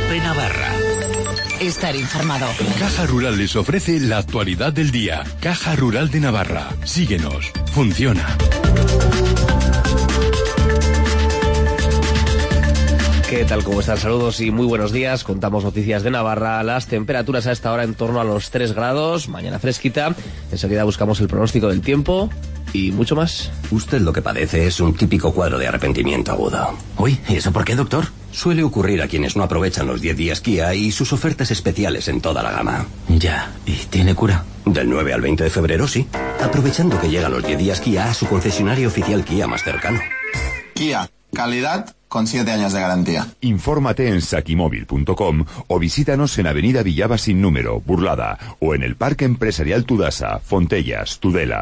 Cope Navarra. Estar informado. Caja Rural les ofrece la actualidad del día. Caja Rural de Navarra. Síguenos. Funciona. ¿Qué tal? ¿Cómo están? Saludos y muy buenos días. Contamos noticias de Navarra. Las temperaturas a esta hora en torno a los 3 grados. Mañana fresquita. Enseguida buscamos el pronóstico del tiempo y mucho más. Usted lo que padece es un típico cuadro de arrepentimiento agudo. Uy, ¿y eso por qué, doctor? Suele ocurrir a quienes no aprovechan los 10 días Kia y sus ofertas especiales en toda la gama. Ya, ¿y tiene cura? Del 9 al 20 de febrero, sí. Aprovechando que llegan los 10 días Kia a su concesionario oficial Kia más cercano. Kia, calidad con 7 años de garantía. Infórmate en sakimóvil.com o visítanos en Avenida Villaba sin número, Burlada, o en el Parque Empresarial Tudasa, Fontellas, Tudela.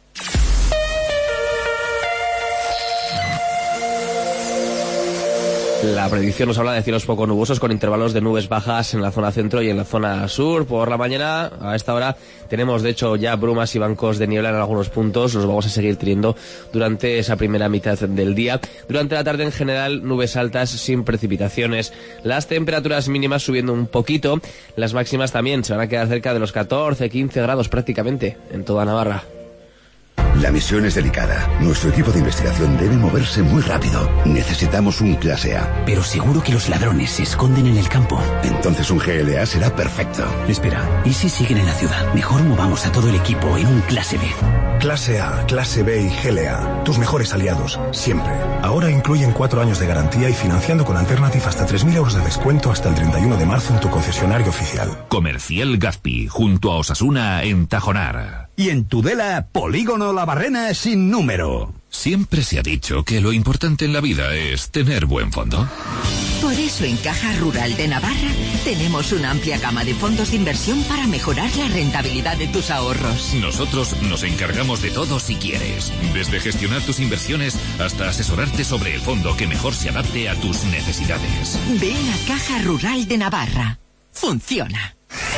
La predicción nos habla de cielos poco nubosos con intervalos de nubes bajas en la zona centro y en la zona sur. Por la mañana, a esta hora, tenemos de hecho ya brumas y bancos de niebla en algunos puntos. Los vamos a seguir teniendo durante esa primera mitad del día. Durante la tarde, en general, nubes altas sin precipitaciones. Las temperaturas mínimas subiendo un poquito. Las máximas también se van a quedar cerca de los 14, 15 grados prácticamente en toda Navarra. La misión es delicada. Nuestro equipo de investigación debe moverse muy rápido. Necesitamos un clase A. Pero seguro que los ladrones se esconden en el campo. Entonces un GLA será perfecto. Espera, ¿y si siguen en la ciudad? Mejor movamos a todo el equipo en un clase B. Clase A, clase B y GLA. Tus mejores aliados, siempre. Ahora incluyen 4 años de garantía y financiando con Alternative hasta 3.000 euros de descuento hasta el 31 de marzo en tu concesionario oficial. Comercial Gazpi, junto a Osasuna en Tajonar. Y en Tudela, Polígono La Barrena sin número. Siempre se ha dicho que lo importante en la vida es tener buen fondo. Por eso en Caja Rural de Navarra tenemos una amplia gama de fondos de inversión para mejorar la rentabilidad de tus ahorros. Nosotros nos encargamos de todo si quieres. Desde gestionar tus inversiones hasta asesorarte sobre el fondo que mejor se adapte a tus necesidades. Ven a Caja Rural de Navarra. Funciona.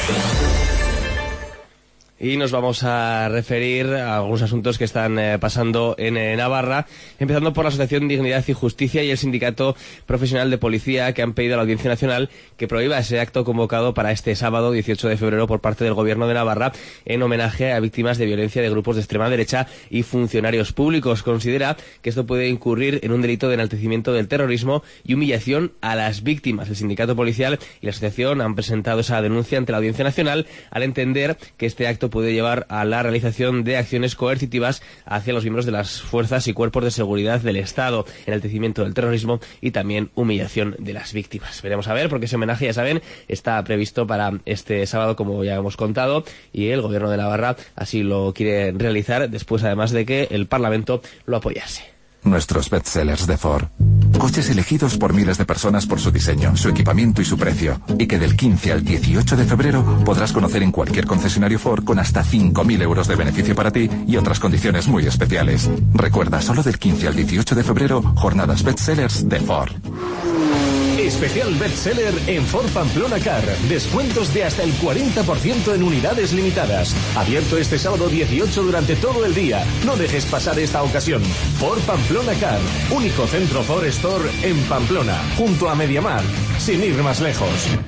Y nos vamos a referir a algunos asuntos que están pasando en Navarra, empezando por la Asociación Dignidad y Justicia y el Sindicato Profesional de Policía, que han pedido a la Audiencia Nacional que prohíba ese acto convocado para este sábado 18 de febrero por parte del Gobierno de Navarra en homenaje a víctimas de violencia de grupos de extrema derecha y funcionarios públicos. Considera que esto puede incurrir en un delito de enaltecimiento del terrorismo y humillación a las víctimas. El sindicato policial y la asociación han presentado esa denuncia ante la Audiencia Nacional al entender que este acto puede llevar a la realización de acciones coercitivas hacia los miembros de las fuerzas y cuerpos de seguridad del Estado, enaltecimiento del terrorismo y también humillación de las víctimas. Veremos a ver, porque ese homenaje, ya saben, está previsto para este sábado, como ya hemos contado, y el Gobierno de Navarra así lo quiere realizar, después además de que el Parlamento lo apoyase. Nuestros bestsellers de Ford. Coches elegidos por miles de personas por su diseño, su equipamiento y su precio. Y que del 15 al 18 de febrero podrás conocer en cualquier concesionario Ford con hasta 5.000 euros de beneficio para ti y otras condiciones muy especiales. Recuerda, solo del 15 al 18 de febrero, jornadas bestsellers de Ford. Especial bestseller en Ford Pamplona Car. Descuentos de hasta el 40% en unidades limitadas. Abierto este sábado 18 durante todo el día. No dejes pasar esta ocasión. Ford Pamplona Car. Único centro Ford Store en Pamplona, junto a MediaMarkt. Sin ir más lejos.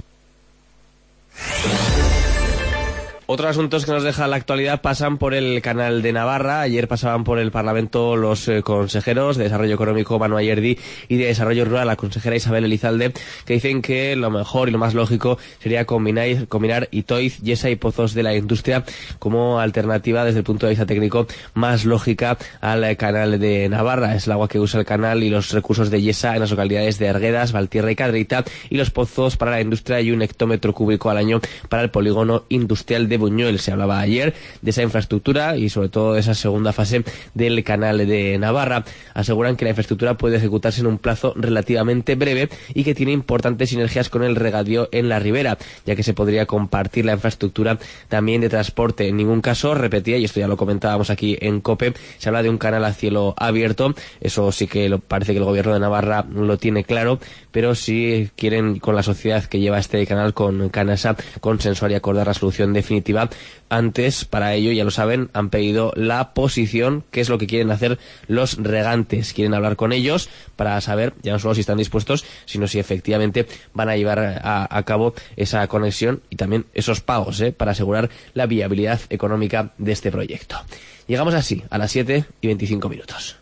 Otros asuntos que nos deja la actualidad pasan por el Canal de Navarra. Ayer pasaban por el Parlamento los consejeros de Desarrollo Económico, Manu Ayerdi, y de Desarrollo Rural, la consejera Isabel Elizalde, que dicen que lo mejor y lo más lógico sería combinar Itoiz, Yesa y pozos de la industria como alternativa desde el punto de vista técnico más lógica al Canal de Navarra. Es el agua que usa el canal y los recursos de Yesa en las localidades de Arguedas, Valtierra y Cadreita, y los pozos para la industria y 1 hectómetro cúbico al año para el polígono industrial de Buñuel. Se hablaba ayer de esa infraestructura y sobre todo de esa segunda fase del Canal de Navarra. Aseguran que la infraestructura puede ejecutarse en un plazo relativamente breve y que tiene importantes sinergias con el regadío en la ribera, ya que se podría compartir la infraestructura también de transporte. En ningún caso, repetía, y esto ya lo comentábamos aquí en COPE, se habla de un canal a cielo abierto. Eso sí que parece que el Gobierno de Navarra lo tiene claro, pero si quieren con la sociedad que lleva este canal, con Canasa, consensuar y acordar la solución definitiva definitiva. Antes, para ello, ya lo saben, han pedido la posición, qué es lo que quieren hacer los regantes. Quieren hablar con ellos para saber, ya no solo si están dispuestos, sino si efectivamente van a llevar a cabo esa conexión y también esos pagos, para asegurar la viabilidad económica de este proyecto. Llegamos así a las 7:25.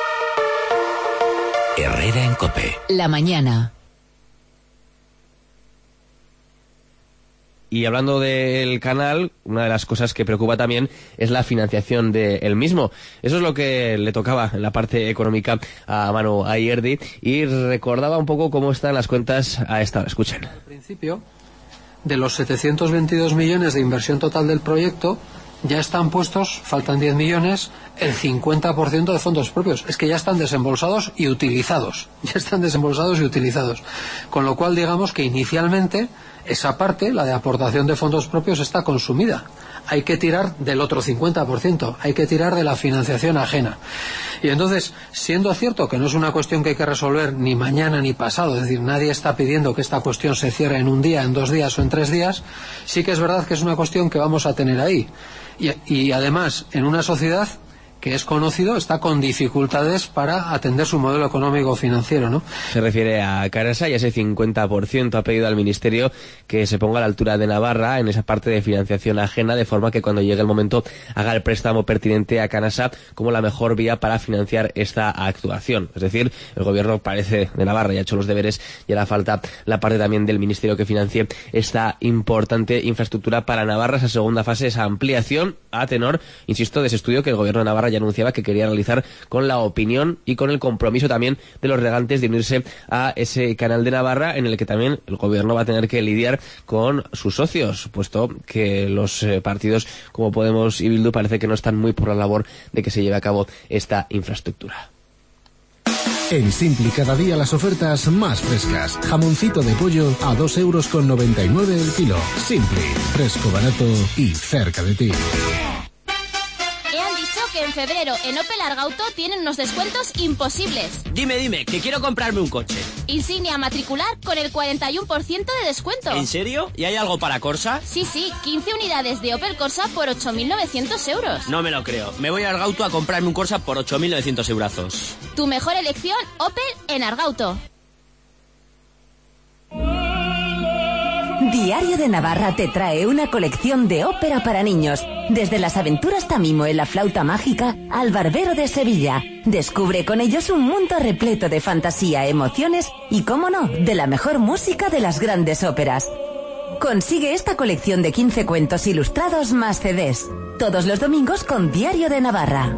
Herrera en COPE. La mañana. Y hablando del canal, una de las cosas que preocupa también es la financiación del mismo. Eso es lo que le tocaba en la parte económica a Manu Ayerdi, y recordaba un poco cómo están las cuentas a esta hora. Escuchen. Al principio, de los 722 millones de inversión total del proyecto, ya están puestos, faltan 10 millones, el 50% de fondos propios. Es que ya están desembolsados y utilizados. Ya están desembolsados y utilizados. Con lo cual, digamos que inicialmente esa parte, la de aportación de fondos propios, está consumida. Hay que tirar del otro 50%, hay que tirar de la financiación ajena. Y entonces, siendo cierto que no es una cuestión que hay que resolver ni mañana ni pasado, es decir, nadie está pidiendo que esta cuestión se cierre en un día, en 2 días o en 3 días, sí que es verdad que es una cuestión que vamos a tener ahí. Y además, en una sociedad que es conocido, está con dificultades para atender su modelo económico-financiero, ¿no? Se refiere a Canasa, y ese 50% ha pedido al Ministerio que se ponga a la altura de Navarra en esa parte de financiación ajena, de forma que cuando llegue el momento haga el préstamo pertinente a Canasa como la mejor vía para financiar esta actuación. Es decir, el gobierno parece de Navarra ya ha hecho los deberes, y hará falta la parte también del Ministerio que financie esta importante infraestructura para Navarra, esa segunda fase, esa ampliación a tenor, insisto, de ese estudio que el gobierno de Navarra ya anunciaba que quería realizar, con la opinión y con el compromiso también de los regantes de unirse a ese canal de Navarra, en el que también el gobierno va a tener que lidiar con sus socios, puesto que los partidos como Podemos y Bildu parece que no están muy por la labor de que se lleve a cabo esta infraestructura. En Simpli cada día las ofertas más frescas. Jamoncito de pollo a 2,99 € el kilo. Simpli, fresco, barato y cerca de ti. Que en febrero en Opel Argauto tienen unos descuentos imposibles. Dime, que quiero comprarme un coche. Insignia matricular con el 41% de descuento. ¿En serio? ¿Y hay algo para Corsa? Sí, 15 unidades de Opel Corsa por 8.900 euros. No me lo creo. Me voy a Argauto a comprarme un Corsa por 8.900 eurazos. Tu mejor elección, Opel en Argauto. Diario de Navarra te trae una colección de ópera para niños, desde Las aventuras Tamimo en la flauta mágica al Barbero de Sevilla. Descubre con ellos un mundo repleto de fantasía, emociones y, cómo no, de la mejor música de las grandes óperas. Consigue esta colección de 15 cuentos ilustrados más CDs, todos los domingos con Diario de Navarra.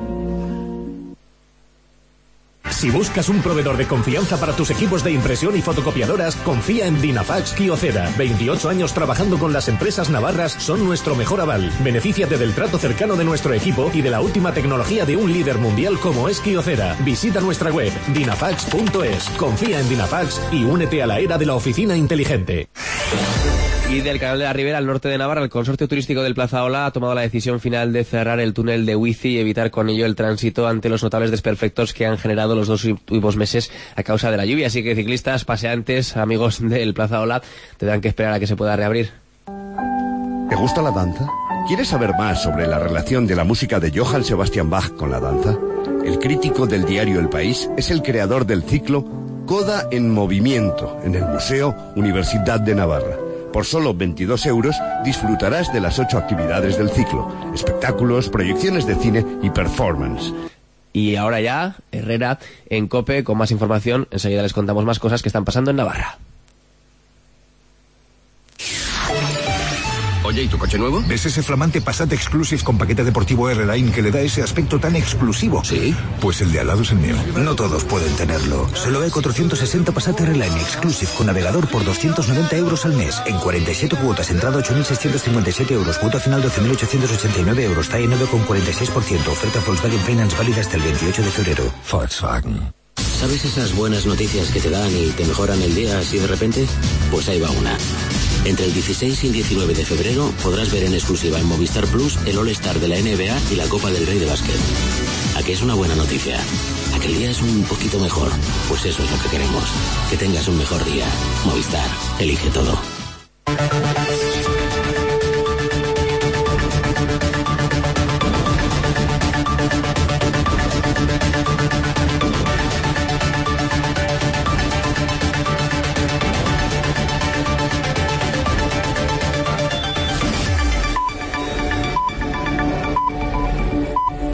Si buscas un proveedor de confianza para tus equipos de impresión y fotocopiadoras, confía en Dinafax Kyocera. 28 años trabajando con las empresas navarras son nuestro mejor aval. Benefíciate del trato cercano de nuestro equipo y de la última tecnología de un líder mundial como es Kyocera. Visita nuestra web dinafax.es. Confía en Dinafax y únete a la era de la oficina inteligente. Y del canal de la Ribera, al norte de Navarra, el consorcio turístico del Plazaola ha tomado la decisión final de cerrar el túnel de Huici y evitar con ello el tránsito ante los notables desperfectos que han generado los 2 últimos meses a causa de la lluvia. Así que ciclistas, paseantes, amigos del Plazaola, tendrán que esperar a que se pueda reabrir. ¿Te gusta la danza? ¿Quieres saber más sobre la relación de la música de Johann Sebastian Bach con la danza? El crítico del diario El País es el creador del ciclo Coda en Movimiento en el Museo Universidad de Navarra. Por solo 22 € disfrutarás de las 8 actividades del ciclo: espectáculos, proyecciones de cine y performance. Y ahora ya, Herrera en COPE con más información. Enseguida les contamos más cosas que están pasando en Navarra. Oye, ¿y tu coche nuevo? ¿Ves ese flamante Passat Exclusive con paquete deportivo R-Line que le da ese aspecto tan exclusivo? Sí. Pues el de al lado es el mío. No todos pueden tenerlo. Solo E460 Passat R-Line Exclusive con navegador por 290 € al mes. En 47 cuotas, entrada 8.657 €, cuota final 12.889 €. TAE 9,46%. Oferta Volkswagen Finance válida hasta el 28 de febrero. Volkswagen. ¿Sabes esas buenas noticias que te dan y te mejoran el día así de repente? Pues ahí va una. Entre el 16 y el 19 de febrero podrás ver en exclusiva en Movistar Plus el All-Star de la NBA y la Copa del Rey de Básquet. ¿A qué es una buena noticia? ¿A que el día es un poquito mejor? Pues eso es lo que queremos. Que tengas un mejor día. Movistar. Elige todo.